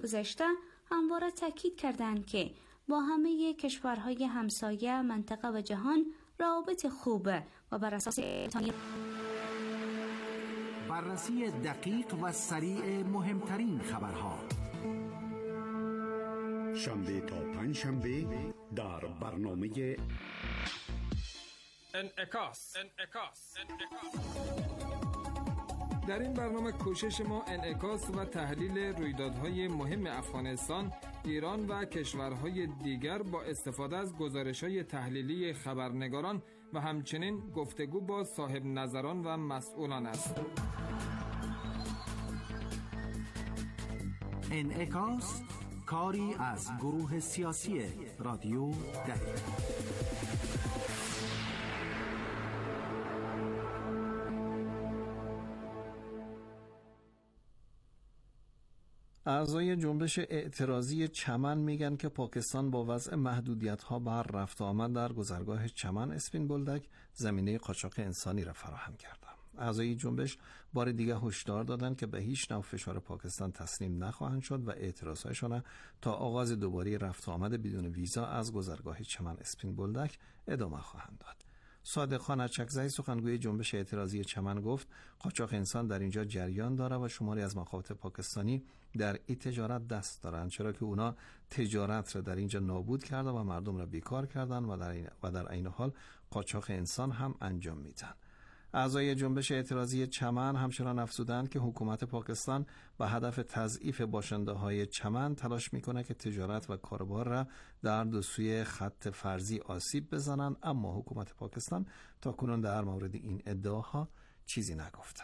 گذشته همواره تاکید کردند که با همه کشورهای همسایه، منطقه و جهان روابط خوب و بر اساس بررسی دقیق و سریع مهمترین خبرها. شنبه تا پنجشنبه در برنامه انعکاس. در این برنامه کوشش ما انعکاس و تحلیل رویدادهای مهم افغانستان، ایران و کشورهای دیگر با استفاده از گزارش‌های تحلیلی خبرنگاران و همچنین گفتگو با صاحب نظران و مسئولان است. انعکاس، کاری از گروه سیاسی رادیو دری. اعضای جنبش اعتراضی چمن میگن که پاکستان با وضع محدودیت‌ها بر رفت و آمد در گذرگاه چمن اسپین بولدک زمینه قاچاق انسانی را فراهم کرده. اعضای جنبش بار دیگه هشدار دادند که به هیچ نوع فشار پاکستان تسلیم نخواهند شد و اعتراضهایشان تا آغاز دوباره رفت و آمد بدون ویزا از گذرگاه چمن اسپین بولدک ادامه خواهند داد. صادق خان اچکزئی سخنگوی جنبش اعتراضی چمن گفت قاچاق انسان در اینجا جریان داره و شماری از مخاطب پاکستانی در این تجارت دست دارند، چرا که اونا تجارت را در اینجا نابود کرده و مردم را بیکار کردن و در عین حال قاچاق انسان هم انجام میدن. اعضای جنبش اعتراضی چمن همچنان افزودند که حکومت پاکستان به هدف تضعیف باشنده‌های چمن تلاش میکنه که تجارت و کاروبار را در دو سوی خط فرضی آسیب بزنند، اما حکومت پاکستان تاکنون در مورد این ادعاها چیزی نگفته.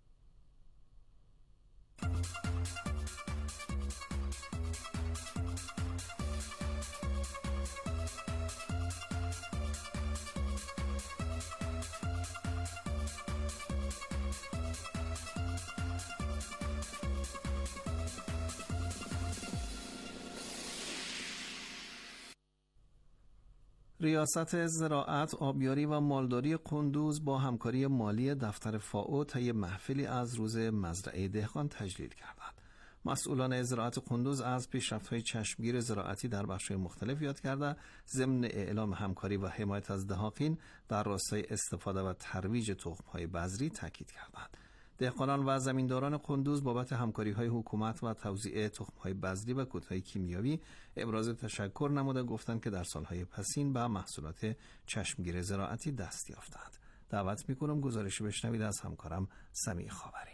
ریاست زراعت، آبیاری و مالداری قندوز با همکاری مالی دفتر فائو طی محفلی از روز مزرعه دهقان تجلیل کردند. مسئولان زراعت قندوز از پیشرفت‌های چشمگیر زراعتی در بخش‌های مختلف یاد کرده، ضمن اعلام همکاری و حمایت از دهاقین در راستای استفاده و ترویج تخم‌های بذری تاکید کردند. دهقانان و زمینداران قندوز بابت همکاری‌های حکومت و توزیع تخم‌های بذری و کودهای کیمیاوی ابراز تشکر نموده، گفتند که در سال‌های پسین به محصولات چشمگیر زراعتی دست یافتند. دعوت می‌کنم گزارشی بشنوید از همکارم سمیع خاوری.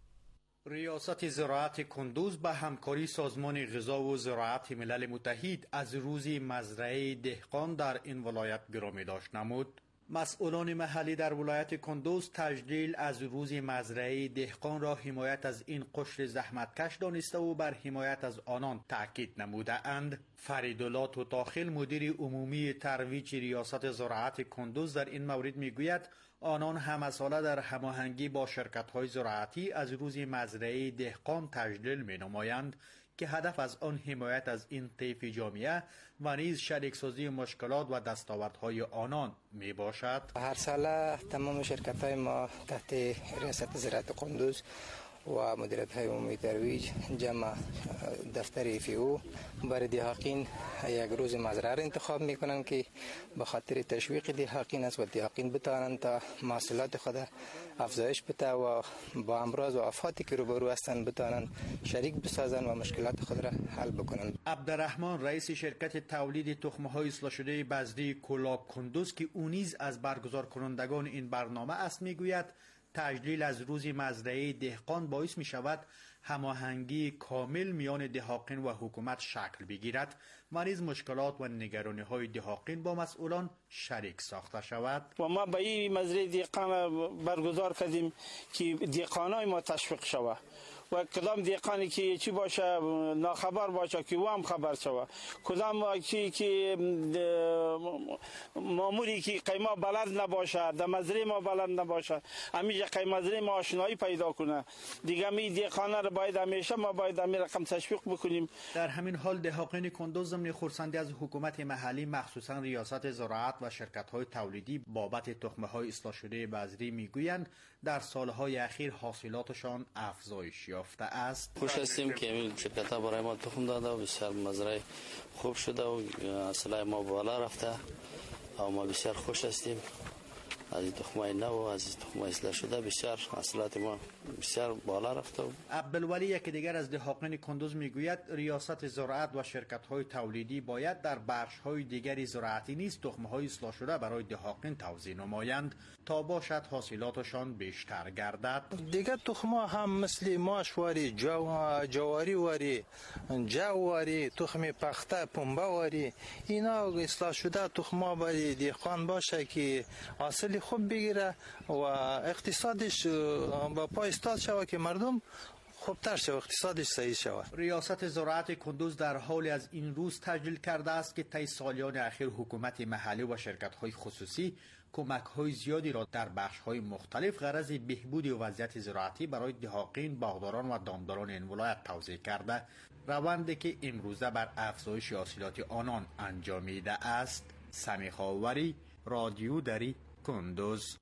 ریاست زراعت قندوز به همکاری سازمان غذا و زراعت ملل متحد از روز مزرعه دهقان در این ولایت گرامی داشت نمود. مسئولان محلی در ولایت قندوز تجلیل از روز مزرعه دهقان را حمایت از این قشر زحمتکش دانسته و بر حمایت از آنان تاکید نموده اند. فریدالله توتاخیل مدیر عمومی ترویج ریاست زراعت قندوز در این مورد میگوید آنان همه ساله در هماهنگی با شرکت‌های زراعتی از روز مزرعه دهقان تجلیل می‌نمایند که هدف از آن حمایت از این طیف جامعه و نیز شریک‌سازی مشکلات و دستاوردهای آنان می باشد. هر ساله تمام شرکت‌های ما تحت ریاست زراعت قندوز و مدیریت های عمومی ترویج جمع دفتر فیو برای دهاقین یک روز مزرعه را انتخاب میکنن که به خاطر تشویق دهاقین است و دهاقین بتوانند تا محصولات خود افزایش بده و با امراض و آفاتی که روبرو هستند بتوانند شریک بسازند و مشکلات خود را حل بکنند. عبدالرحمن رئیس شرکت تولید تخم‌های اصلاح شده بذری کولاک قندوز که او نیز از برگزار کنندگان این برنامه است میگوید تجلیل از روز مزرعه دهقان باعث می شود هماهنگی کامل میان دهاقین و حکومت شکل بگیرد و نیز مشکلات و نگرانی های دهاقین با مسئولان شریک ساخته شود. و ما به این مزرعه دهقان برگزار کردیم که دهقانای ما تشویق شود و کدام دهقانی که چی باشه ناخبر باشه که او هم خبر شود، کدام که ماموری که قیمه بلند نباشه در مزرعه ما بلند نباشه همیشه قیمه مزرعه ما آشنایی پیدا کنه دیگه. می دهقانا رو باید همیشه ما باید همین رقم تشویق بکنیم. در همین حال دهاقین قندوز ضمن خرسندی از حکومت محلی مخصوصا ریاست زراعت و شرکت‌های تولیدی بابت تخم‌های اصلاح شده بذری میگویند در سالهای اخیر حاصلاتشان افزایش یافته است. خوش هستیم که این شرکت‌ها برای ما تخم داده و بسیار مزرعه خوب شده و حاصل ما بالا رفته و ما بسیار خوش هستیم از این تخمای نو و از این تخمای اصلاح شده. بسیار حاصلات ما بسیار بالا رفته. عبدالولی یکی دیگر از دهقان کندوز میگوید ریاست زراعت و شرکت‌های تولیدی باید در بخش‌های دیگری زراعتی نیز تخم‌های اصلاح شده برای دهقان توزیع نمایند تا باشد حاصلاتشان بیشتر گردد. دیگر تخم‌ها هم مثل ماشواری، جواری واری، جواری، تخم پخته، پنبه واری، اینا اصلاح شده تخم‌ها برای دهقان باشه که حاصل خوب بگیره و اقتصادش با پای استاد شود که مردم خوبتر شود، اقتصادش صحیح شود. ریاست زراعت کندوز در حال از این روز تجلیل کرده است که طی سالیان اخیر حکومت محلی و شرکت‌های خصوصی کمک‌های زیادی را در بخش‌های مختلف غرض بهبود وضعیت زراعتی برای دهقان، باغداران و دامداران این ولایت توزیع کرده، روندی که امروزه بر افزایش حاصلات آنان انجامیده است. سمیخاوری، رادیو دری، کندوز.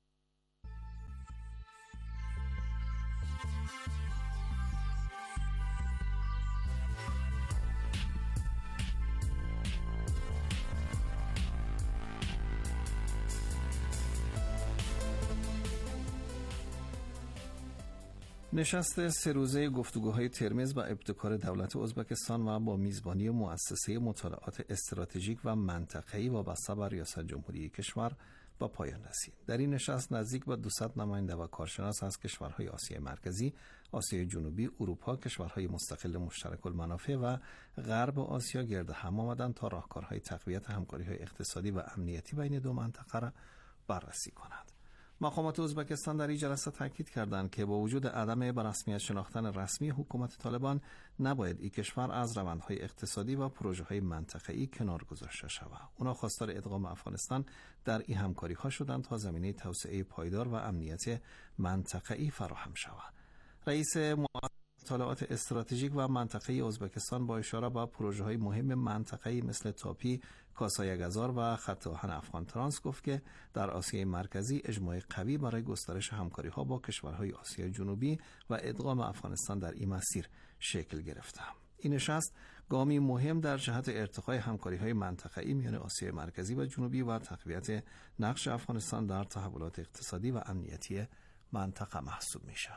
نشست 3 روزه گفتگوهای ترمز و ابتکار دولت ازبکستان و با میزبانی مؤسسه مطالعات استراتژیک و منطقه‌ای وابسته به ریاست جمهوری کشور با پایان رسید. در این نشست نزدیک به 200 نماینده و کارشناس از کشورهای آسیای مرکزی، آسیای جنوبی، اروپا، کشورهای مستقل مشترک المنافع و غرب آسیا گرد هم آمدند تا راهکارهای تقویت همکاری‌های اقتصادی و امنیتی بین دو منطقه را بررسی کنند. مقامات ازبکستان در این جلسه تاکید کردند که با وجود عدم به رسمیت شناختن رسمی حکومت طالبان نباید این کشور از روندهای اقتصادی و پروژه‌های منطقه‌ای کنار گذاشته شود. اونا خواستار ادغام افغانستان در این همکاری‌ها شدند تا زمینه توسعه پایدار و امنیت منطقه‌ای فراهم شود. رئیس مطالعات استراتژیک و منطقه‌ای ازبکستان با اشاره به پروژه‌های مهم منطقه‌ای مثل تاپی، کاسایگزار و خط آهن افغان ترانس گفت که در آسیای مرکزی اجماع قوی برای گسترش همکاری‌ها با کشورهای آسیای جنوبی و ادغام افغانستان در این مسیر شکل گرفته. این نشست گامی مهم در جهت ارتقای همکاری‌های منطقه‌ای میان آسیای مرکزی و جنوبی و تقویت نقش افغانستان در تحولات اقتصادی و امنیتی منطقه محسوب میشه.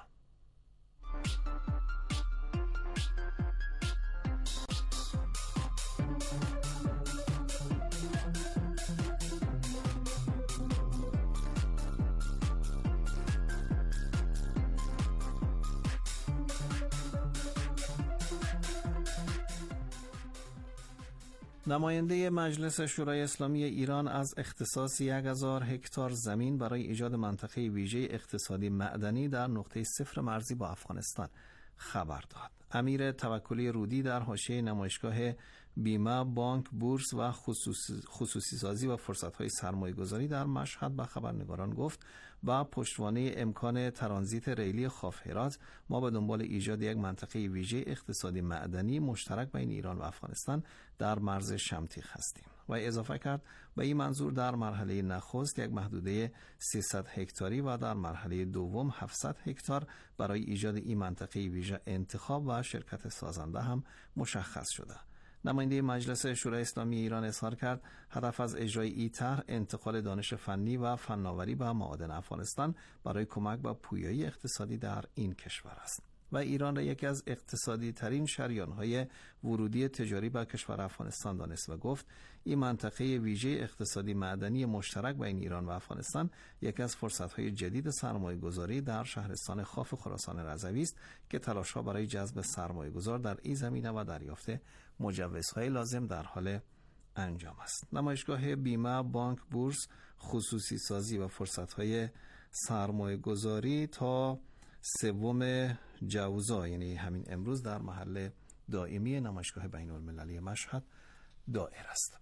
نماینده مجلس شورای اسلامی ایران از اختصاص 1000 هکتار زمین برای ایجاد منطقه ویژه اقتصادی معدنی در نقطه صفر مرزی با افغانستان خبر داد. امیر توکلی رودی در حاشیه نمایشگاه بیمه، بانک، بورس و خصوصی سازی و فرصت‌های سرمایه‌گذاری در مشهد به خبرنگاران گفت با پشتوانه امکان ترانزیت ریلی خاف هرات ما به دنبال ایجاد یک منطقه ویژه اقتصادی معدنی مشترک بین ایران و افغانستان در مرز شمتیخ هستیم و اضافه کرد به این منظور در مرحله نخست یک محدوده 300 هکتاری و در مرحله دوم 700 هکتار برای ایجاد این منطقه ویژه انتخاب و شرکت سازنده هم مشخص شده. نماینده مجلس شورای اسلامی ایران اظهار کرد هدف از اجرای این طرح انتقال دانش فنی و فناوری به معادن افغانستان برای کمک به پویایی اقتصادی در این کشور است و ایران را یکی از اقتصادی ترین شریان‌های ورودی تجاری به کشور افغانستان دانست و گفت این منطقه ویژه اقتصادی معدنی مشترک بین ایران و افغانستان یکی از فرصت‌های جدید سرمایه‌گذاری در شهرستان خاف خراسان رضوی است که تلاش‌ها برای جذب سرمایه‌گذار در این زمینه و دریافت مجوزهای لازم در حال انجام است. نمایشگاه بیمه، بانک، بورس، خصوصی سازی و فرصت‌های سرمایه‌گذاری تا 3 جوزا یعنی همین امروز در محل دائمی نمایشگاه بین‌المللی مشهد دایر است.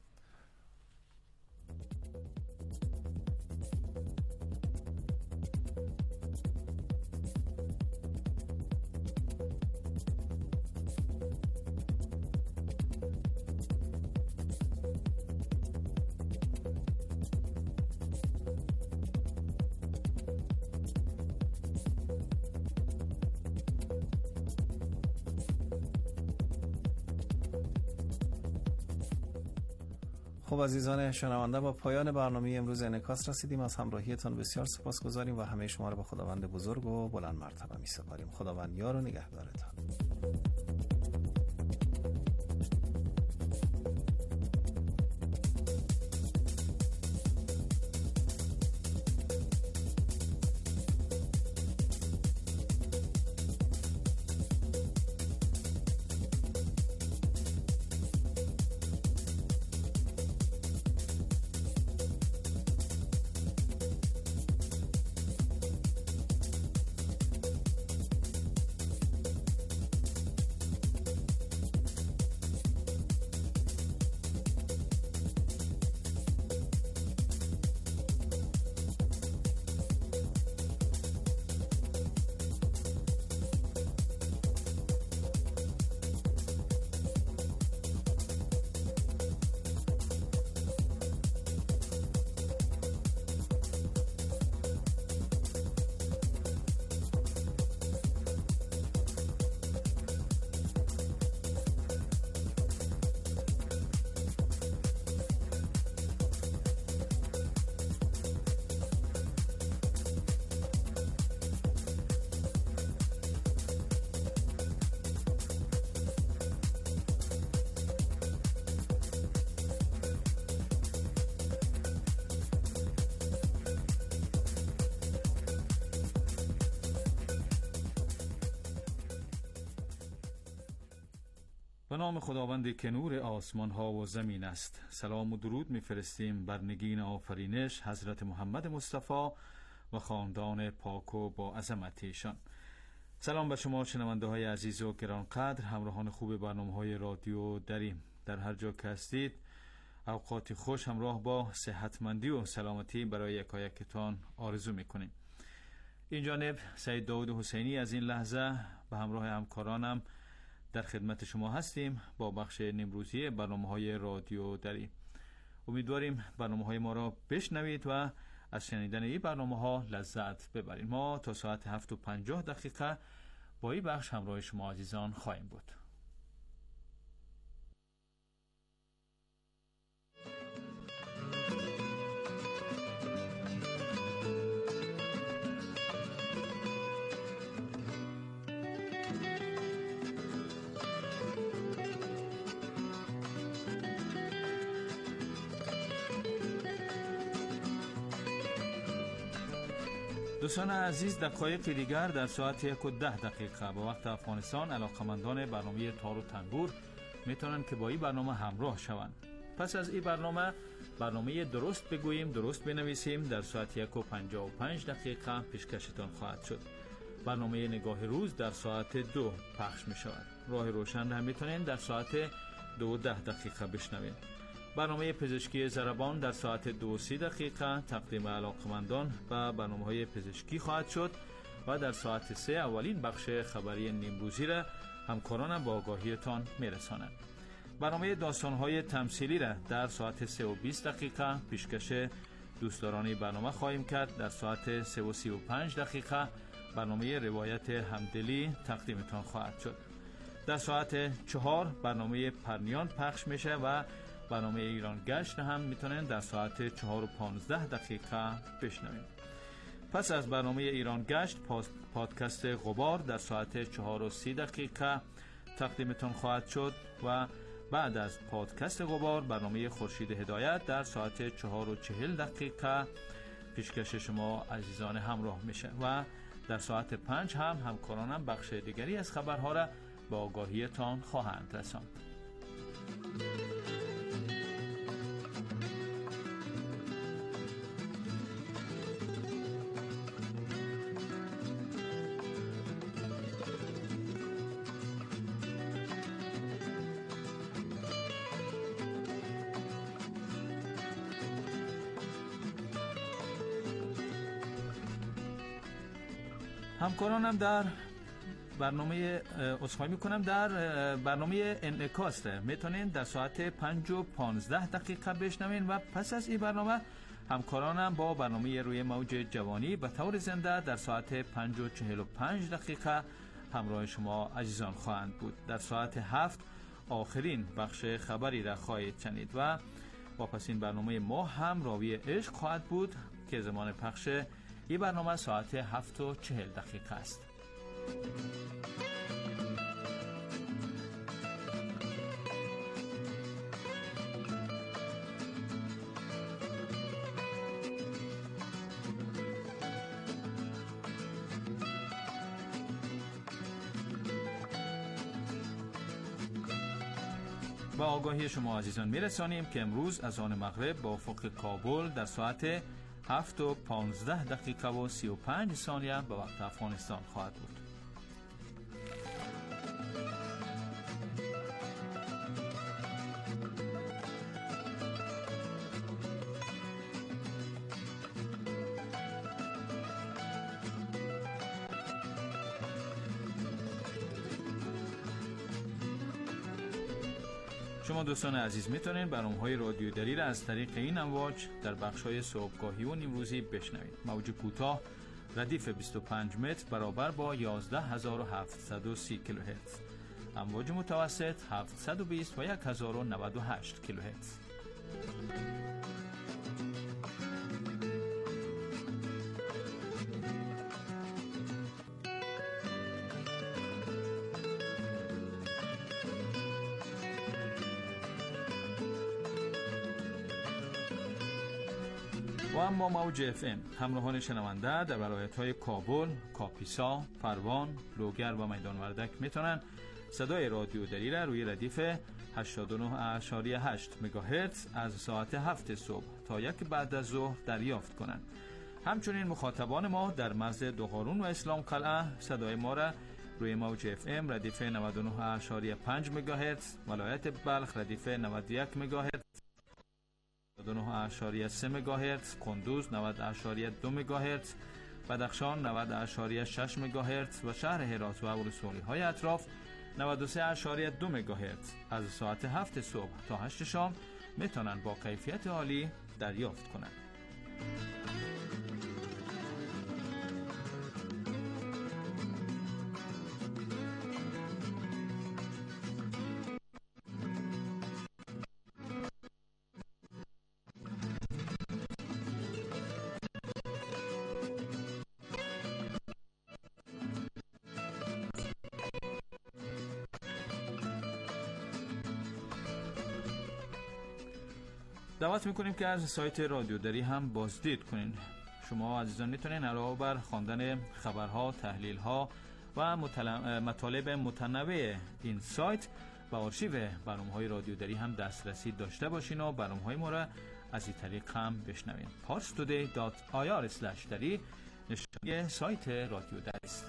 خب عزیزان شنونده، با پایان برنامه امروز انعکاس رسیدیم. از همراهیتان بسیار سپاسگزاریم و همه شما را به خداوند بزرگ و بلند مرتبه می‌سپاریم. خداوند یار و نگهدارتان. به نام خداوندی که نور آسمان ها و زمین است. سلام و درود میفرستیم بر نگین آفرینش حضرت محمد مصطفی و خاندان پاک و با عظمت ایشان. سلام به شما شنونده های عزیز و گرانقدر، همراهان خوب برنامه های رادیو دریم. در هر جا که هستید اوقات خوش همراه با صحتمندی و سلامتی برای یکایکتان آرزو میکنیم. این جانب سید داود حسینی از این لحظه به همراه همکارانم در خدمت شما هستیم با بخش نیمروزی برنامه‌های رادیو دری. امیدواریم برنامه‌های ما را بشنوید و از شنیدن این برنامه‌ها لذت ببرید. ما تا ساعت 7:50 با این بخش همراه شما عزیزان خواهیم بود. دوستان عزیز، دقایق دیگر در ساعت 1:10 به وقت افغانستان علاقمندان برنامه تار و تنبور میتونن که با این برنامه همراه شوند. پس از این برنامه درست بگوییم درست بنویسیم در ساعت 1:55 پیشکشتان خواهد شد. برنامه نگاه روز در ساعت 2 پخش می شود. راه روشن را میتونین در ساعت 2:10 بشنوید. برنامه پزشکی ضربان در ساعت 2:30 تقدیم علاقمندان و برنامه‌های پزشکی خواهد شد و در ساعت 3 اولین بخش خبری نیمروزی را همکارانم با آگاهیتان میرسانند. برنامه داستان‌های تمثیلی را در ساعت 3:20 پیشکش دوستداران برنامه خواهیم کرد. در ساعت 3:35 برنامه روایت همدلی تقدیمتان خواهد شد. در ساعت 4 برنامه پرنیان پخش میشه و برنامه ایران گشت هم میتونن در ساعت 4:15 بشنوید. پس از برنامه ایران گشت پادکست غبار در ساعت 4:30 تقدیمتان خواهد شد و بعد از پادکست غبار برنامه خورشید هدایت در ساعت 4:40 پیشکش شما عزیزان همراه میشه و در ساعت 5 هم همکارانم بخش دیگری از خبرها را با آگاهیتان خواهند رساند. همکارانم در برنامه عذرخواهی میکنم در برنامه انعکاس میتونین در ساعت 5:15 بشنوین و پس از این برنامه همکارانم با برنامه روی موج جوانی به طور زنده در ساعت 5:45 همراه شما عزیزان خواهند بود. در ساعت 7 آخرین بخش خبری را خواهید شنید و واپسین برنامه ما هم راوی عشق خواهد بود که زمان پخش این برنامه ساعت 7:40 است. با آگاهی شما عزیزان میرسانیم که امروز از آن مغرب با افق کابل در ساعت 7:15 و 35 ثانیه به وقت افغانستان خواهد بود. شما دوستان عزیز میتونین برنامه‌های رادیو دری را از طریق این امواج در بخش‌های صبحگاهی و نیمروزی بشنوید. موج کوتاه ردیف 25 متر برابر با 11730 کیلوهرتز. امواج متوسط 720 و 1098 کیلوهرتز. و اما موج FM همراهان شنونده در ولایت‌های کابل، کاپیسا، پروان، لوگر و میدان وردک میتونن صدای رادیو دری را روی ردیف 89.8 مگاهرتز از ساعت 7 صبح تا 1 بعد از ظهر دریافت کنند. همچنین مخاطبان ما در مرز دوهارون و اسلام قلعه صدای ما را روی موج FM ردیف 99.5 مگاهرتز، ولایت بلخ ردیف 91 مگاهرتز، 99.3 مگاهرتز، کندوز 90.2 مگاهرتز، بدخشان 90.6 مگاهرتز و شهر هرات و ولسوالی‌های اطراف 93.2 مگاهرتز از ساعت 7 صبح تا 8 شام میتونن با کیفیت عالی دریافت کنند. دعوت میکنیم که از سایت رادیو دری هم بازدید کنین. شما عزیزان میتونین علاوه بر خواندن خبرها، تحلیلها و مطالب متنوع این سایت و آرشیو برنامه‌های رادیو دری هم دسترسی داشته باشین و برنامه‌های ما را از این طریق هم بشنوین. parstoday.ir/dari نشانی سایت رادیو دری است.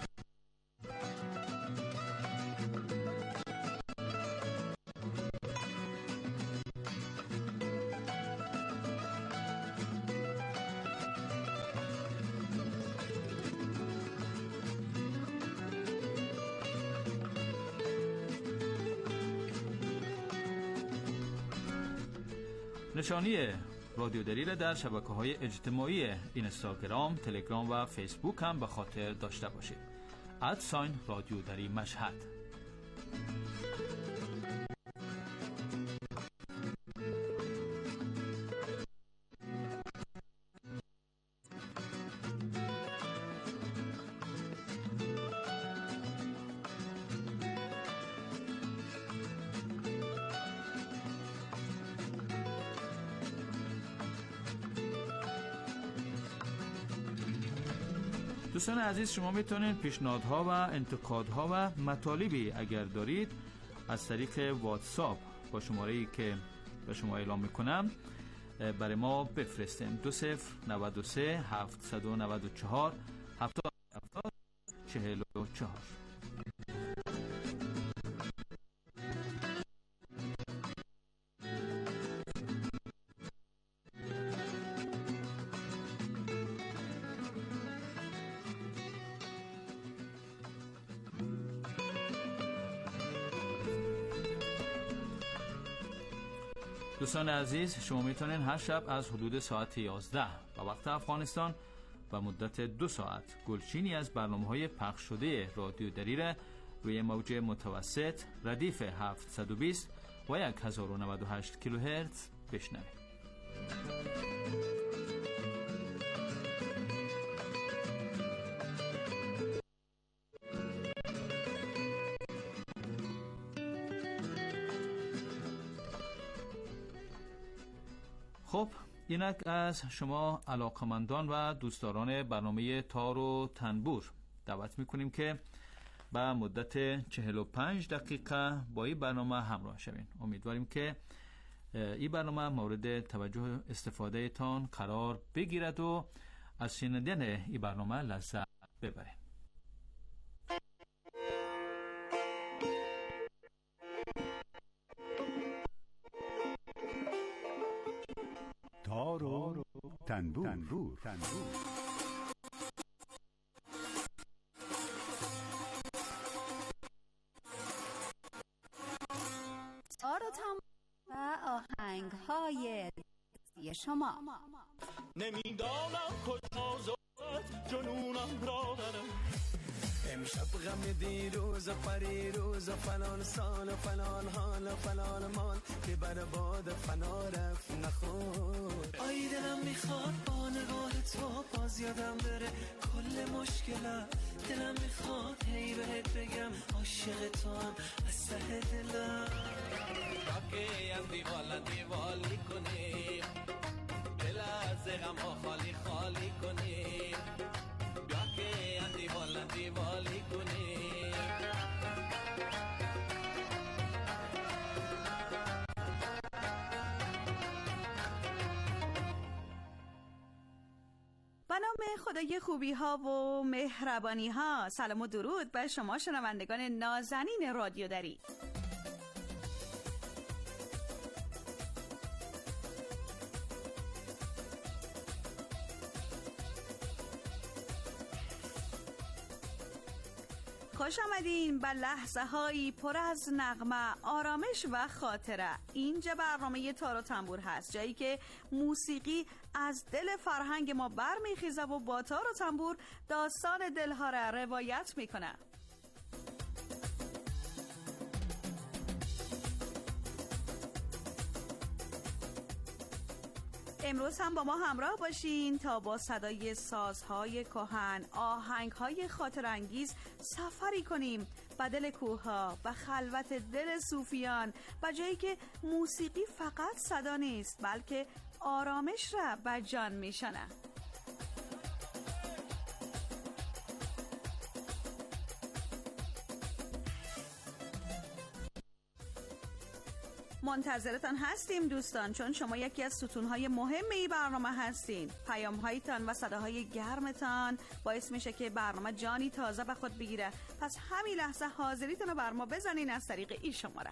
نشانی رادیو دری را در شبکه‌های اجتماعی اینستاگرام، تلگرام و فیسبوک هم به خاطر داشته باشید. رادیو دری مشهد. دوستان عزیز، شما میتونید پیشنهادها و انتقادها و مطالبی اگر دارید از طریق واتساپ با شماره‌ای که به شما اعلام میکنم برای ما بفرستین. 2093 794 7744. دوستان عزیز، شما میتونین هر شب از حدود ساعت 11 و وقت افغانستان و مدت 2 ساعت گلچینی از برنامه‌های پخش شده رادیو دری را روی موج متوسط ردیف 720 و 1098 کیلوهرتز بشنویم. خب اینک از شما علاقمندان و دوستداران برنامه تار و تنبور دعوت میکنیم که به مدت 45 دقیقه با این برنامه همراه شوین. امیدواریم که این برنامه مورد توجه استفاده تان قرار بگیرد و از شنیدن این برنامه لذت ببرید. تار و تنبور. تار و تنبور و آهنگ‌های شما. نمیدانم کجا زد جنونم را برم، امشب غم دیروز و پریروز و فلان سال و فلان حال و فلان مال که بر باد فنا رفت نخور. آی دلم میخواد با نگاه تو باز یادم بره کل مشکلات، دلم میخواد هی بهت بگم عاشق تو هم از ته دلم. راکی هم دیوالی کنیم، دل از غم ها خالی خالی کنیم، بیا که هم دیوالی کنیم. به نام خدای خوبی ها و مهربانی ها، سلام و درود بر شما شنوندگان نازنین رادیو دری. خوش آمدین به لحظه هایی پر از نغمه، آرامش و خاطره. اینجا برنامه تار و تنبور هست، جایی که موسیقی از دل فرهنگ ما برمیخیزه و با تار و تنبور داستان دلها را روایت میکنه. امروز هم با ما همراه باشین تا با صدای سازهای کهن، آهنگهای خاطرانگیز سفری کنیم به دل کوه‌ها، به خلوت دل صوفیان، به جایی که موسیقی فقط صدا نیست بلکه آرامش را به جان میشنه. منتظرتان هستیم دوستان، چون شما یکی از ستونهای مهم این برنامه هستین. پیام‌هایتان و صداهای گرمتان باعث میشه که برنامه جانی تازه به خود بگیره. پس همین لحظه حاضریتون رو بر ما بزنین از طریق این شماره.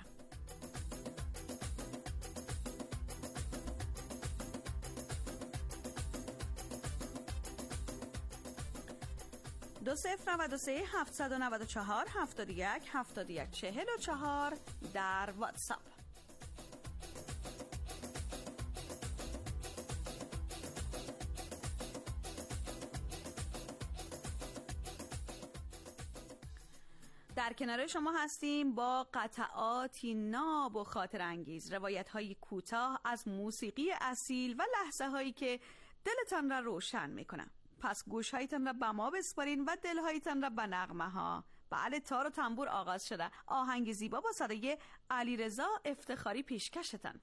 دو 0923794717144 در واتساپ. در کنار شما هستیم با قطعاتی ناب و خاطر انگیز، روایت های کوتاه از موسیقی اصیل و لحظه هایی که دلتان را روشن میکنن. پس گوش هایتان را به ما بسپارین و دل هایتان را به نغمه ها. بله، تار و تنبور آغاز شده. آهنگ زیبا با صدای علیرضا افتخاری پیشکشتن.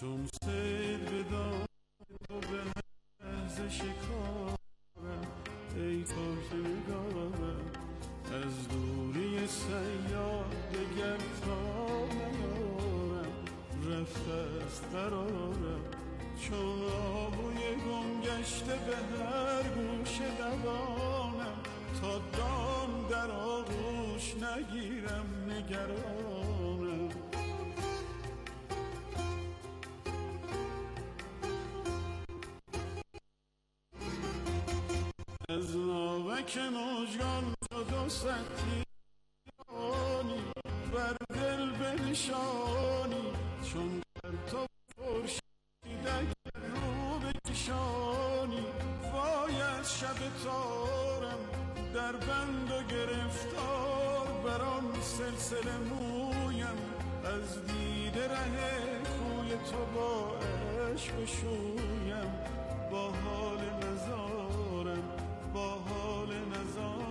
چون سید بدان تو به لحظه شکارم، ای تازه نگارم از دوری سیاد دگر تا نیارم، رفته از قرارم چون آهوی گم گشته به هر گوش دوانم، تا دام در آغوش نگیرم نگرانم. از ناوک مژگان تو دو سطحی بر دل بنشانی، چون در تو خورشید اگر رو بکشانی، وای از شب تارم در بند و گرفتار، بران سلسله مویم از دیده ره کوی تو با عشق شویم، با حال نزارم با حال نزارم.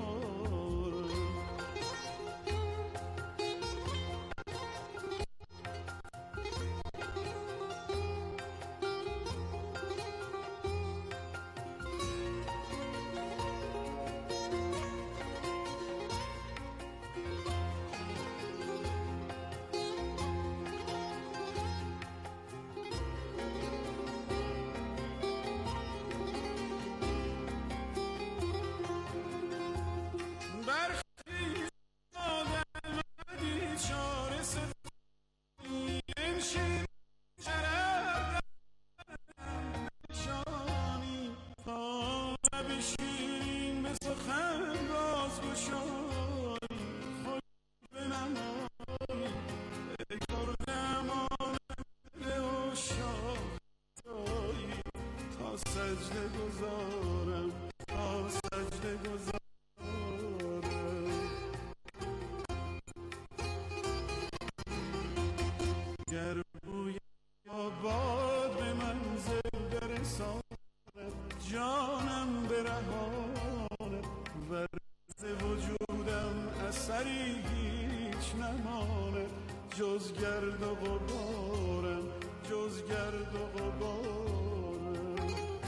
جانم برهانه ورز وجودم اثری هیچ نمانه، جز گرد و غبارم جز گرد و غبارم.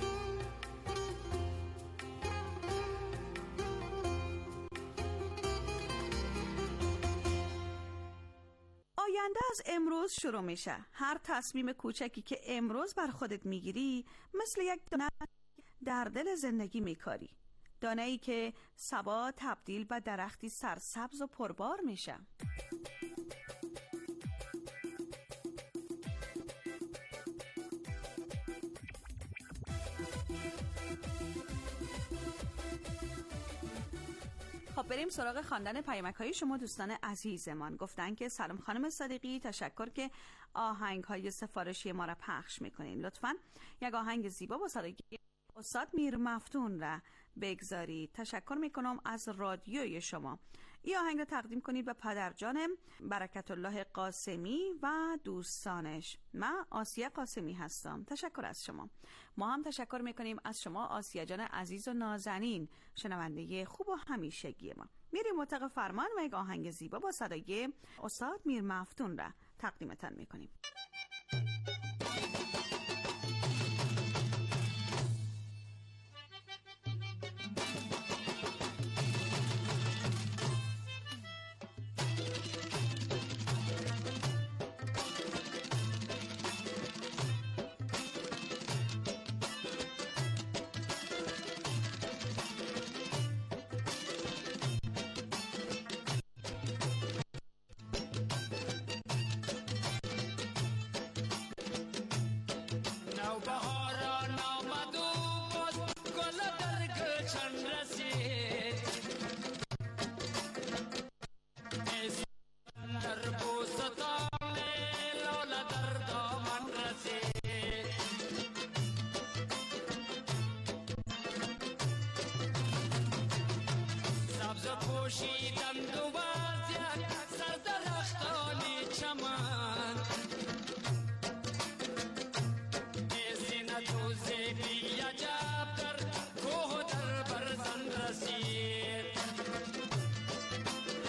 آینده از امروز شروع میشه. هر تصمیم کوچکی که امروز بر خودت میگیری مثل یک دانه در دل زندگی میکاری، دانه‌ای که صبا تبدیل به درختی سرسبز و پربار میشه. خب بریم سراغ خواندن پیامک‌های شما دوستان عزیزمان. گفتن که سلام خانم صدیقی، تشکر که آهنگ‌های سفارشی ما را پخش می‌کنین. لطفاً یک آهنگ زیبا با صدای استاد میر مفتون را بگذارید. تشکر میکنم از رادیوی شما. این آهنگ را تقدیم کنید به پدرجان برکت الله قاسمی و دوستانش. من آسیه قاسمی هستم. تشکر از شما. ما هم تشکر میکنیم از شما آسیه جان عزیز و نازنین، شنونده خوب و همیشگی ما. میریم مطلق فرمان و یک آهنگ زیبا با صدای استاد میر مفتون را تقدیمتان میکنیم.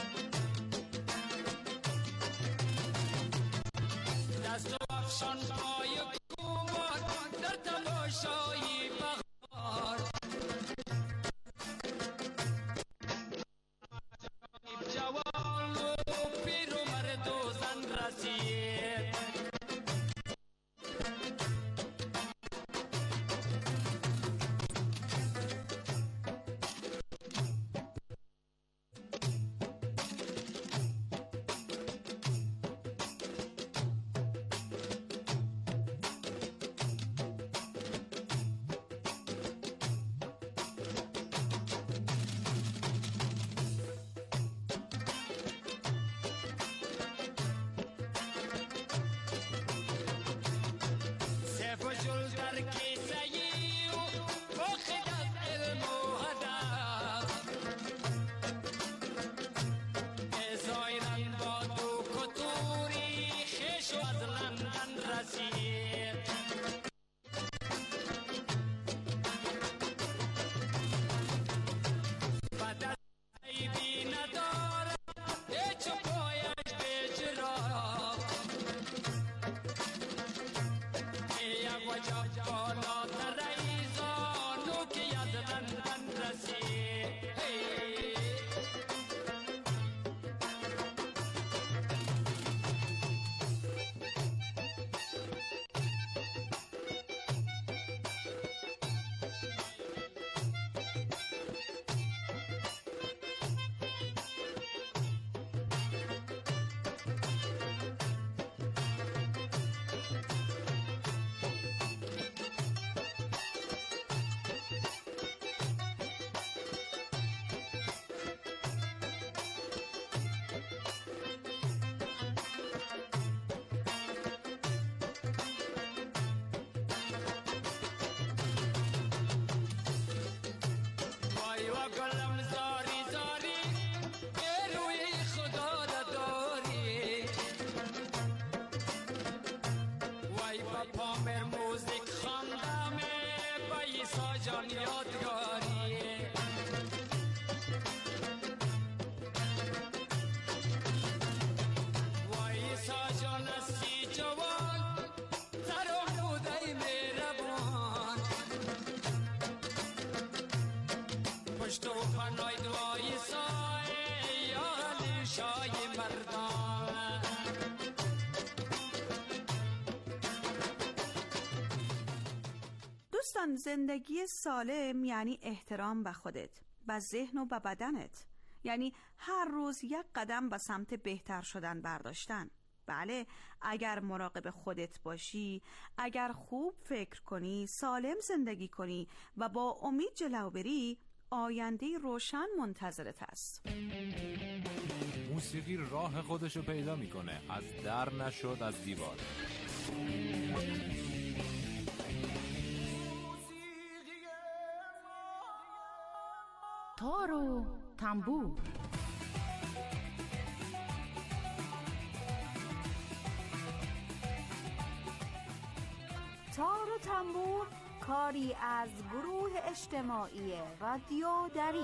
Son دوستان، زندگی سالم یعنی احترام به خودت، به ذهن و به بدنت، یعنی هر روز یک قدم به سمت بهتر شدن برداشتن. بله، اگر مراقب خودت باشی، اگر خوب فکر کنی، سالم زندگی کنی و با امید جلو بری، آینده روشن منتظرت است. موسیقی راه خودشو پیدا میکنه، از در نشد از دیوار. تار و تنبور. تار و تنبور کاری از گروه اجتماعی رادیو دری.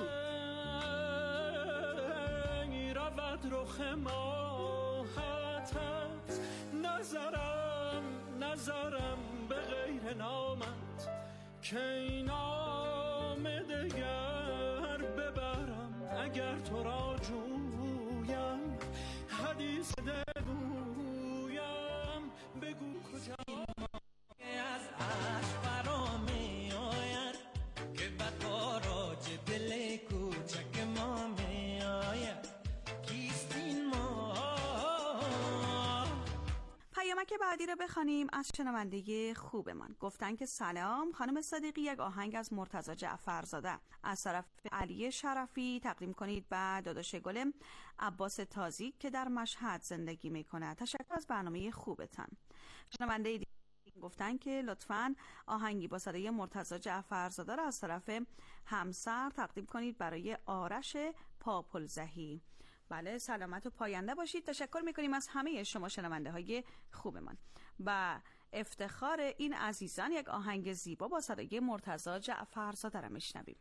رود رخ ماهتت، نظرم به غیر نامت، که این نام دگر ببرم. اگر تو را جویم حدیث دگویم، بگو کجا از عشق برامی آید، که به تاراج دل کوچک ما می آید. پیامک بعدی رو بخوانیم از شنونده خوبمان. گفتن که سلام خانم صدیقی، یک آهنگ از مرتضی جعفرزاده از طرف علی شرفی تقدیم کنید به داداش گلم عباس تازی که در مشهد زندگی میکنه. تشکر از برنامه خوبتان. شنونده دیگه گفتن که لطفاً آهنگی با صدای مرتضی جعفرزاده را از طرف همسر تقدیم کنید برای آرش پاپلزهی. بله، سلامت و پاینده باشید. تشکر میکنیم از همه شما شنونده های خوبمان. و افتخار این عزیزان یک آهنگ زیبا با صدای مرتضی جعفرزاده را میشنویم.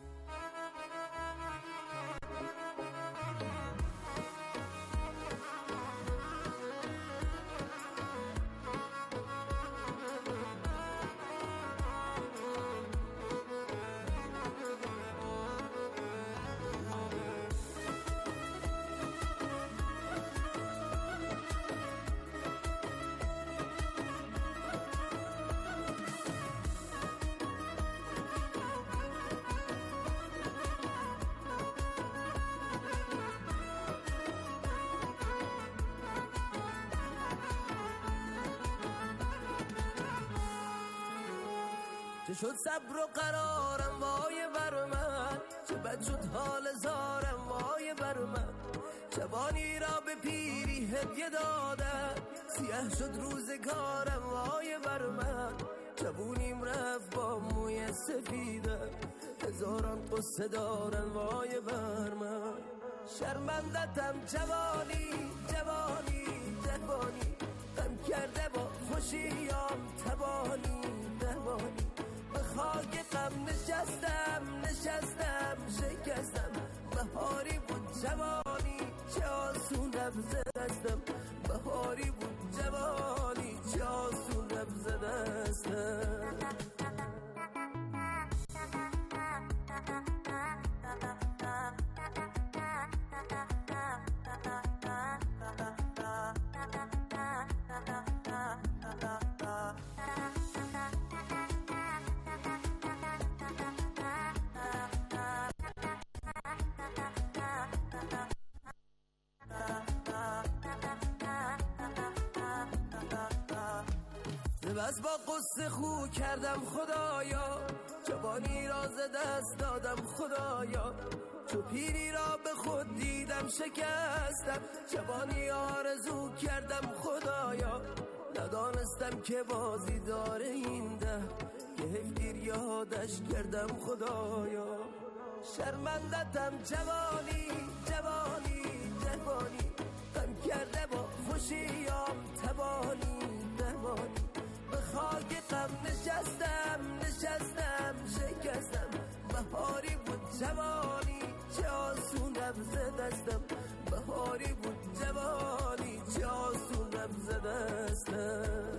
چه شد صبر و قرارم وای بر من، چه بد شد حال زارم وای بر من. جوانی را به پیری هدیه دادم، سیاه شد روزگارم وای بر من. جوونیم رفت با موی سفیدم، هزاران قصه دارن وای بر من. شرمندتم جوانی جوانی جوانی، غم کرده با خوشیام تبانی تبانی. به خاک غم نشستم نشستم شکستم، بهاری بود جوانی چه آسون رفت دستم، بهاری بود جوانی چه آسون رفت دستم. بس با قصه خو کردم خدایا، جوانی را ز دست دادم خدایا. چو پیری را به خود دیدم شکستم، جوانی آرزو کردم خدایا. ندانستم که بازی داره این ده، که حیف دیر یادش کردم خدایا. شرمندتم جوانی جوانی جوانی، غم کرده با خوشیام تبانی تبانی. به خاک غم نشستم نشستم شکستم، بهاری بود جوانی چه آسون رفت دستم، بهاری بود جوانی چه آسون رفت دستم.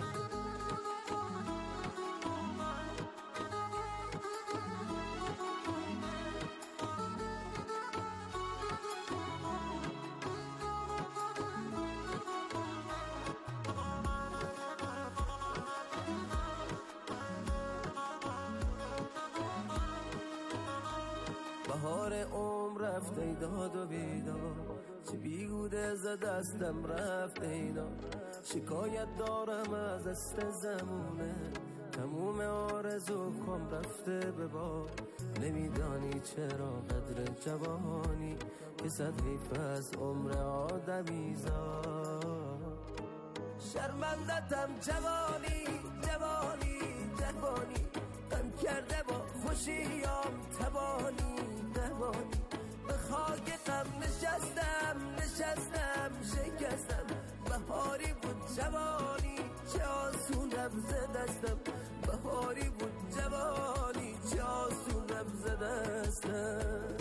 بهار عمر رفت ای داد و بیدار، چه بیهوده ز دستم رفت اینا. شکایت دارم از است زمونه، تموم آرزو کم رفته به بار. نمیدانی چرا قدر جوانی، که صد حیف از عمر آدمی زار. شرمندتم جوانی جوانی جوانی، غم کرده با خوشیام تبانی تبانی. به خاک غم نشستم نشستم شکستم، بهاری بود جوانی چه آسون رفت دستم، بهاری بود جوانی چه آسون رفت دستم.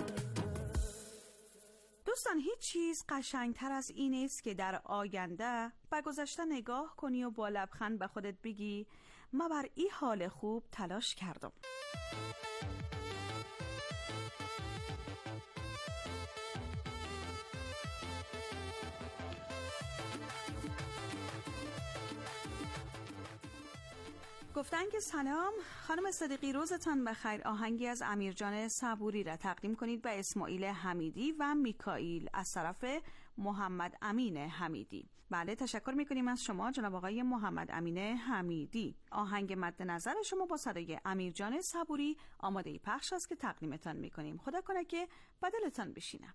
دوستان هیچ چیز قشنگتر از این است که در آینده به گذشته نگاه کنی و با لبخند به خودت بگی ما بر این حال خوب تلاش کردم. گفتن که سلام خانم صدیقی، روزتان بخیر. آهنگی از امیرجان صبوری را تقدیم کنید به اسماعیل حمیدی و میکائیل از طرف محمد امین حمیدی. بله، تشکر میکنیم از شما جناب آقای محمد امین حمیدی. آهنگ مد نظر شما با صدای امیرجان صبوری آماده پخش است که تقدیمتان میکنیم. خدا کنه که بدلتان بشینم.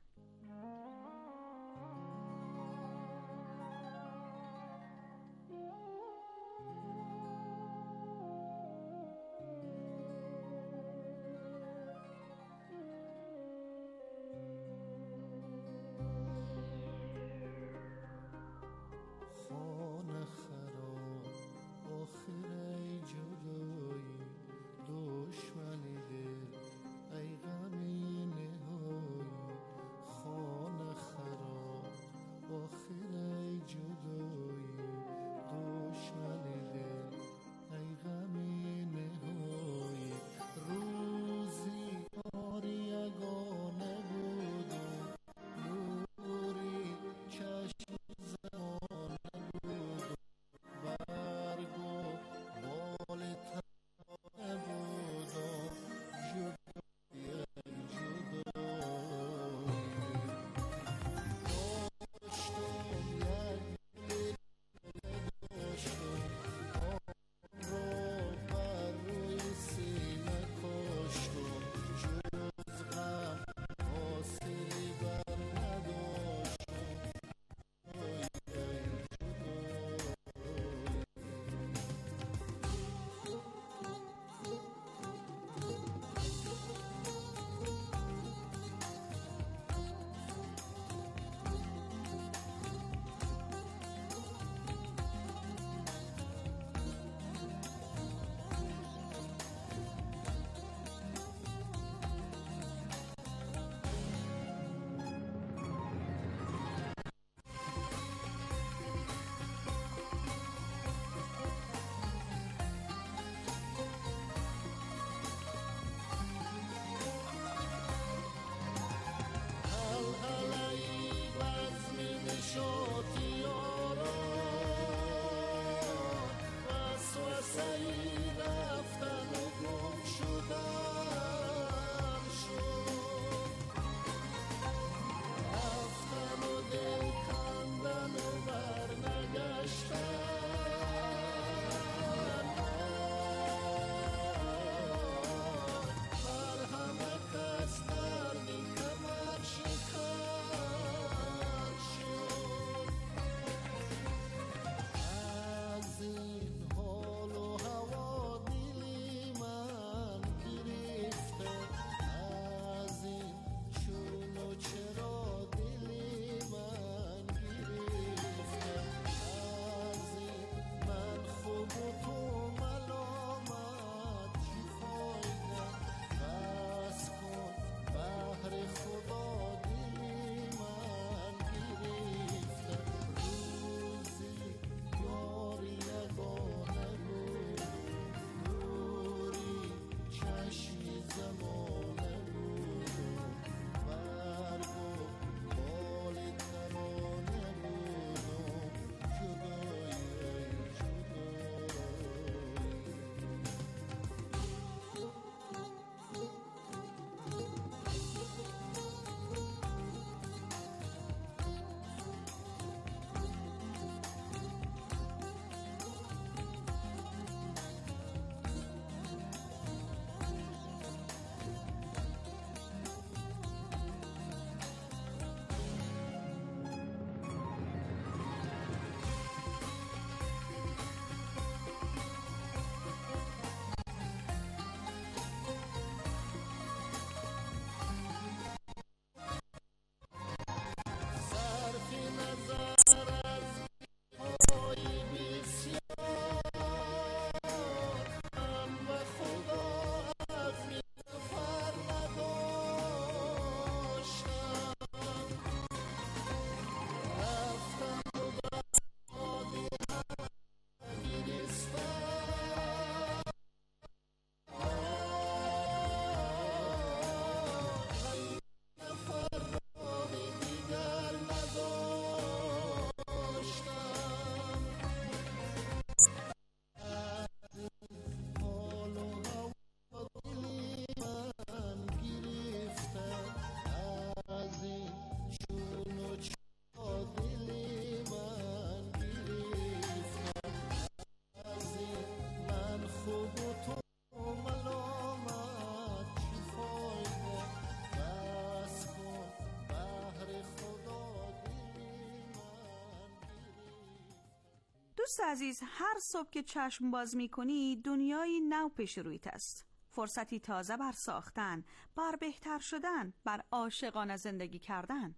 دوست عزیز، هر صبح که چشم باز می‌کنی دنیایی نو پیش رویت است. فرصتی تازه بر ساختن، بر بهتر شدن، بر عاشقانه زندگی کردن.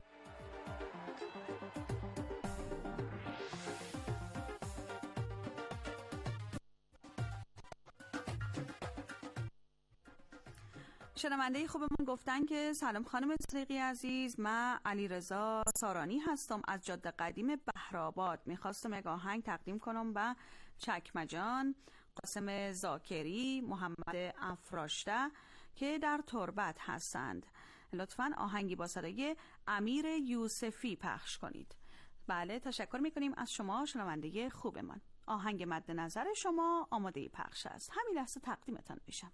شنونده خوبمون گفتن که سلام خانم صدیقی عزیز، من علیرضا سارانی هستم از جاده قدیم بهرآباد. میخواستم یک آهنگ تقدیم کنم به چکمه جان، قاسم زاکری، محمد افراشته که در تربت هستند. لطفاً آهنگی با صدای امیر یوسفی پخش کنید. بله، تشکر میکنیم از شما شنونده خوبمان. آهنگ مد نظر شما آماده پخش است. همین لحظه تقدیمتان میشم.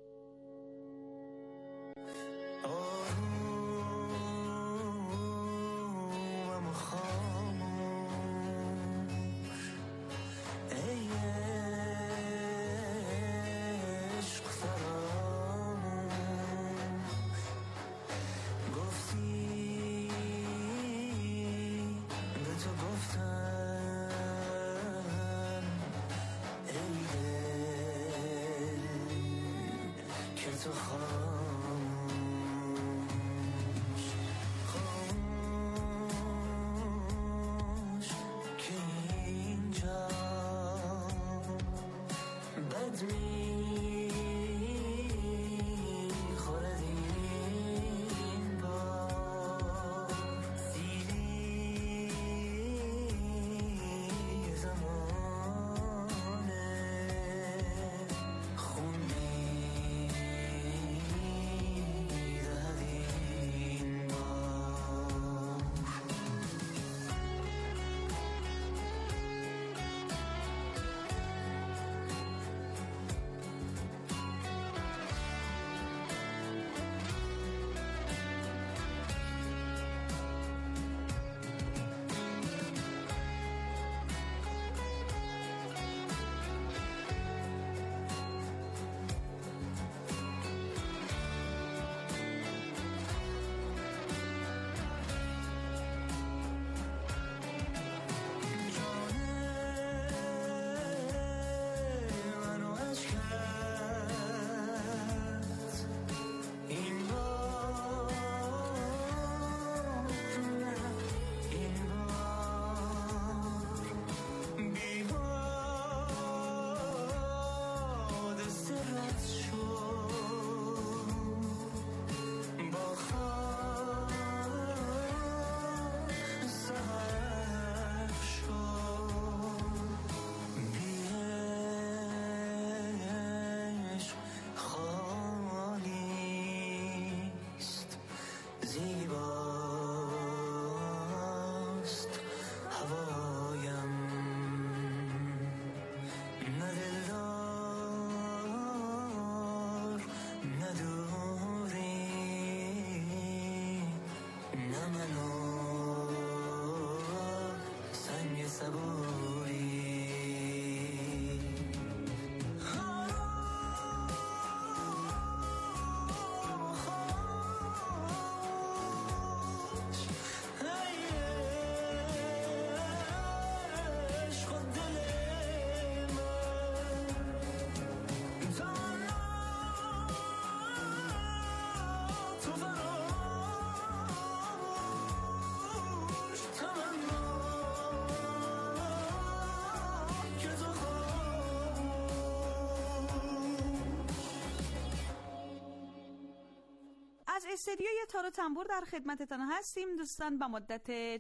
از استدیوی تار و تنبور در خدمتتان هستیم دوستان به مدت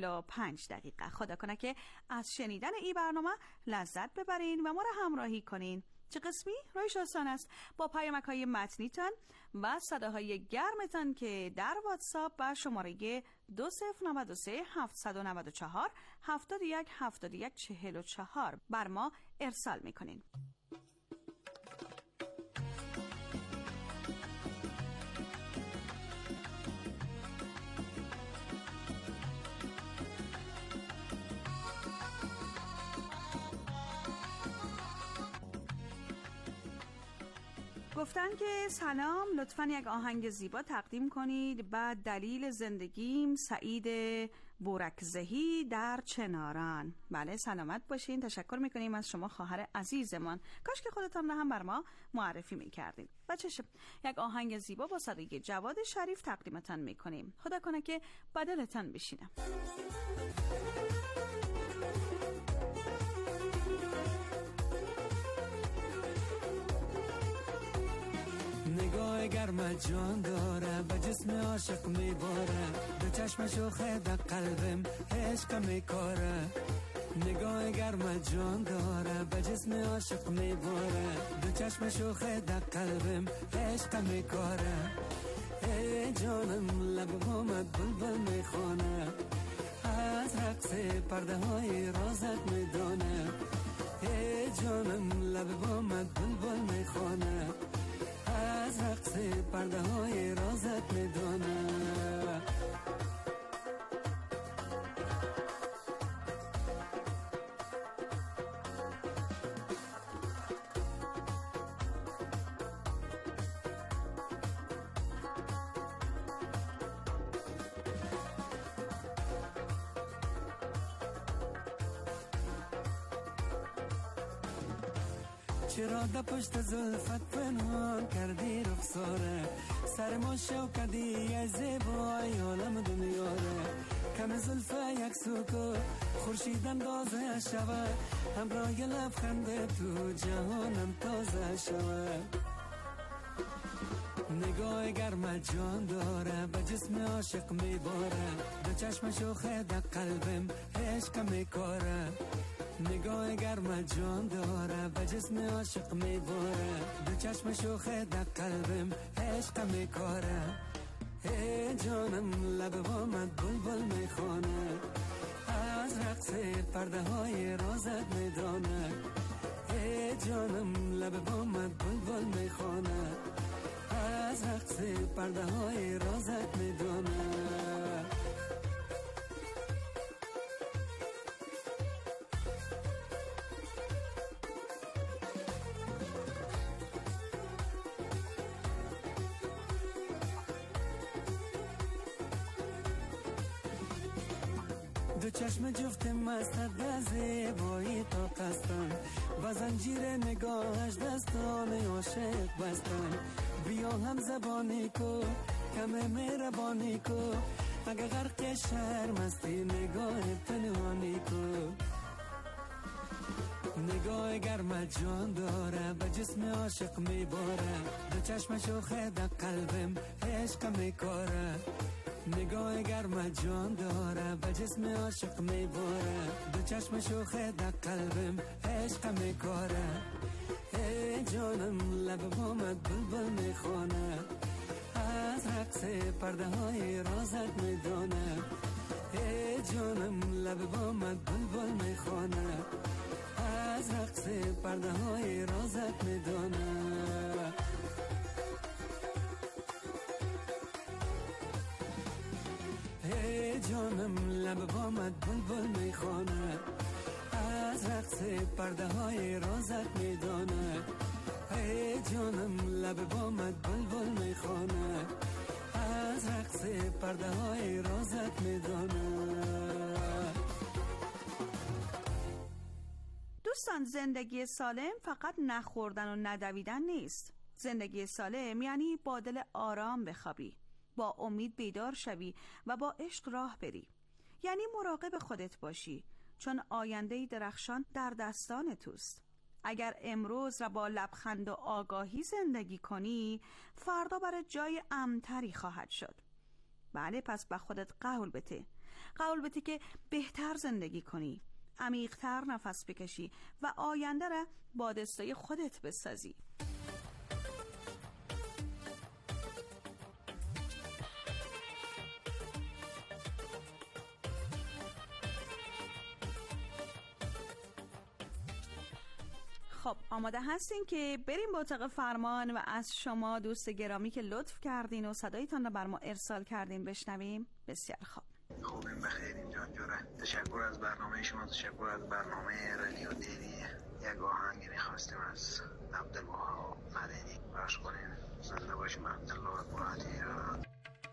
45 دقیقه. خدا کنه که از شنیدن این برنامه لذت ببرین و ما را همراهی کنین. چه قسمی؟ رویش آسان است، با پیامک‌های متنیتان و صداهای گرمتان که در واتساپ با شماره 2093 794 71 71 44 بر ما ارسال میکنین. گفتن که سلام، لطفاً یک آهنگ زیبا تقدیم کنید. بعد دلیل زندگیم سعید بورکزهی در چناران. بله سلامت باشین. تشکر میکنیم از شما خواهر عزیزمان. کاش که خودتان رو هم بر ما معرفی میکردیم. بچه یک آهنگ زیبا با صدای جواد شریف تقدیمتان میکنیم. خدا کنه که بدلتان بشینم. نگاه گرم جان داره، به جسم عاشق میباره، به چشم شوخه در قلبم عشق میکاره. نگاه گرم جان داره، به جسم عاشق میباره، به چشم شوخه در قلبم عشق میکاره. ای جانم لب بامت بلبل میخونه، از رقص پرده های رازت میدونه. ای جانم لب بامت بلبل میخونه، از رقص پرده های رازت میدونه. چرا در پشت زلفت پنهان کردی رخساره، سر ما شو کردی از زیبای عالم دنیاره. کم زلفه یک سوکو خورشید اندازه شوه، همراه لبخند تو جهانم تازه شوه. نگاه گرم جان داره، به جسم عاشق میباره، به چشم شوخه در قلبم عشق میکاره. نگاه گرم جان داره، به جسم عاشق میباره، به چشم شوخه در قلبم عشق میکاره. ای جانم لب بامت بلبل میخونه، از رقص پرده های رازت میدونه. ای جانم لب بامت بلبل میخونه، از رقص پرده های رازت میدونه. دو چشم جفت مستت به زیبایی تا قصدن، با زنجیر نگاهش دستان عاشق بستن. بیا هم زبانی کو کم مهربانی کو، اگه غرق شرم هستی نگاه پنهانی کو. نگاه گرم جان داره، به جسم عاشق میباره، به چشم شوخه در قلبم عشق میکاره. نگاه گرم جان داره، به جسم عاشق میباره، به چشم شوخه در قلبم عشق میکاره. ای جانم لب بامت بلبل میخونه، از رقص پرده های رازت میدونه. ای جانم لب بامت بلبل میخونه، از رقص پرده های رازت میدونه. ای جانم لب بامت بلبل میخونه، از رقص پرده های رازت میدونه. ای جانم لب بامت بلبل میخونه، از رقص پرده های رازت میدونه. دوستان، زندگی سالم فقط نخوردن و ندویدن نیست. زندگی سالم یعنی با دل آرام بخوابی، با امید بیدار شوی و با عشق راه بری. یعنی مراقب خودت باشی، چون آینده درخشان در دستان توست. اگر امروز را با لبخند و آگاهی زندگی کنی، فردا برای جای امن‌تری خواهد شد. بله، پس به خودت قول بده که بهتر زندگی کنی، عمیق‌تر نفس بکشی و آینده را با دستای خودت بسازی. خب آماده هستین که بریم به اتاق فرمان و از شما دوست گرامی که لطف کردین و صدایتان را بر ما ارسال کردین بشنویم؟ بسیار خوب. خوبیم، بخیریم جان جوره. تشکر از برنامه شما، تشکر از برنامه رادیو دیری یک آهنگی میخواستیم از عبدالوهاب مدنی پخش کنیم. زنده باشیم عبدالله مرادی ایران.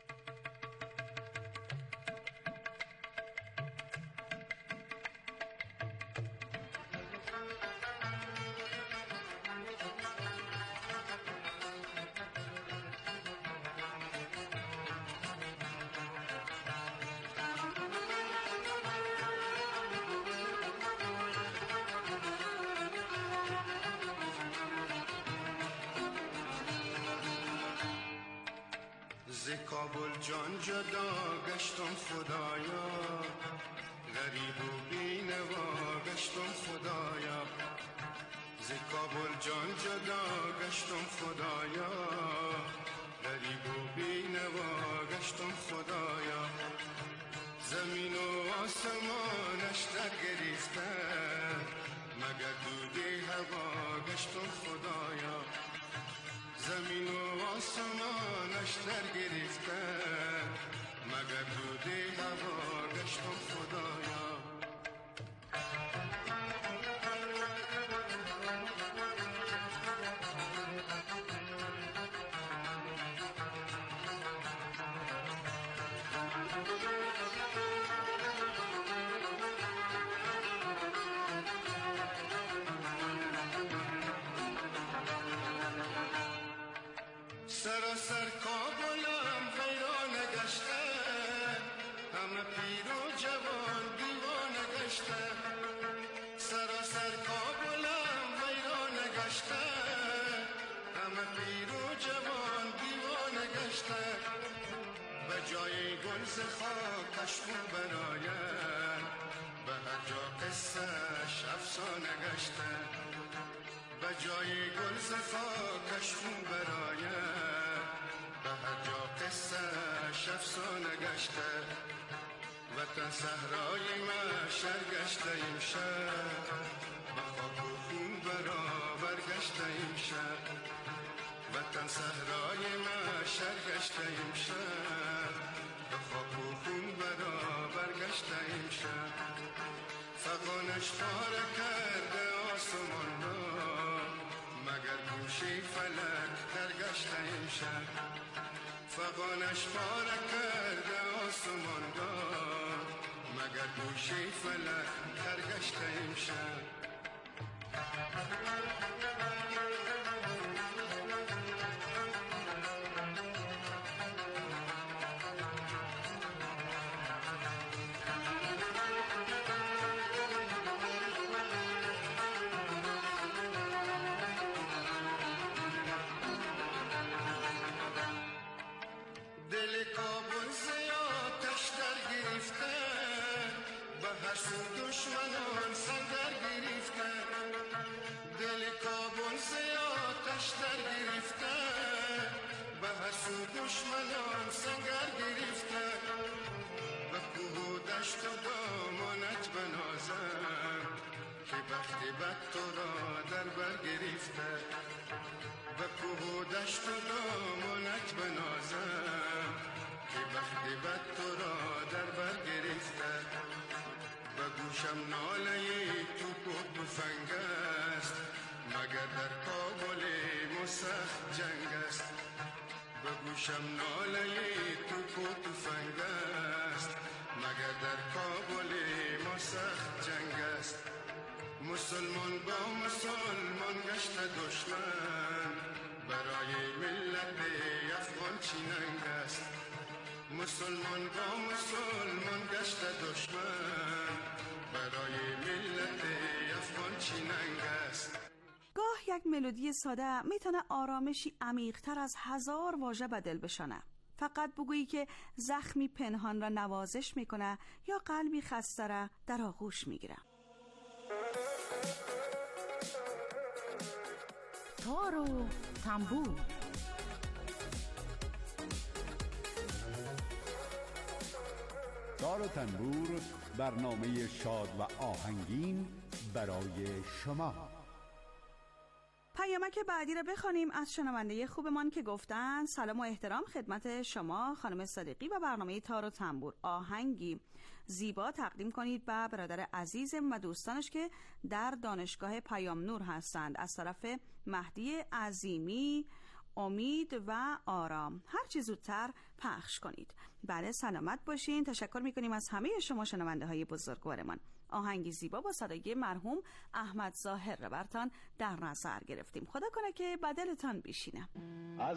ز کابل جان جدا گشتم خدایا، غریب و بینوا گشتم خدایا. ز کابل جان جدا گشتم خدایا، غریب و بینوا گشتم خدایا. زمین و آسمانش در گریخته، مگر دود هوا گشتم خدایا. زمین و آسمانش در گرفته، مگر دود هوا گشتم خدایا. سراسر کابلم حیران گشته، همه پیر و جوان دیوانه گشته. سراسر کابلم حیران گشته، همه پیر و جوان دیوانه گشته. به جای گل ز خاکش خون براید، به هر جا قصه‌اش افسانه گشته. به جای گل ز خاکش خون براید، به هر جا قصه‌اش افسانه گشته. وطن صحرای محشر گشته امشب، به خاک و خون برابر گشته امشب. وطن صحرای محشر گشته امشب، به خاک و خون برابر گشته امشب. فغانش پاره کرده آسمان را، مگر گوشه فلک در گشته امشب. فغانش پاره کرده آسمان را، مگر گوشه فلک در گشته امشب. دل کابل زیادش در گرفته، به هر سو دشمنان سر در گرفته. دل کابل زیادش در گرفته، به هر سو دشمنان سنگر گرفته. به کوه و دشت و دامانت بنازم، که بخت بد تو را در بر گرفته. به کوه و دشت و دامانت بنازم، که بخت بد تو را در بر گرفته. به گوشم ناله توپ و تفنگ است، مگر در کابل ما سخت جنگ است. به گوشم ناله توپ و تفنگ است، مگر در کابل ما سخت جنگ است. مسلمان با مسلمان گشته دشمن، برای ملت افغان چی ننگ است. مسلمان با مسلمان گشته دشمن، برای ملت افغان چی ننگ است. گاه یک ملودی ساده میتونه آرامشی عمیق‌تر از 1000 واژه به دل بشانه. فقط بگویی که زخمی پنهان را نوازش میکنه یا قلبی خسته را در آغوش میگیره. تار و تنبور. تار و تنبور، برنامه شاد و آهنگین برای شما. پیامک پیامک بعدی رو بخوانیم از شنونده خوبمان که گفتن سلام و احترام خدمت شما خانم صادقی و برنامه تار و تنبور. آهنگی زیبا تقدیم کنید به برادر عزیز و دوستانش که در دانشگاه پیام نور هستند از طرف مهدی عظیمی، امید و آرام. هر چی زودتر پخش کنید. بله سلامت باشین. تشکر میکنیم از همه شما شنونده های بزرگوارمان. آهنگی زیبا با صدای مرحوم احمد ظاهر را برتان در نظر گرفتیم. خدا کنه که بدلتان بشینه.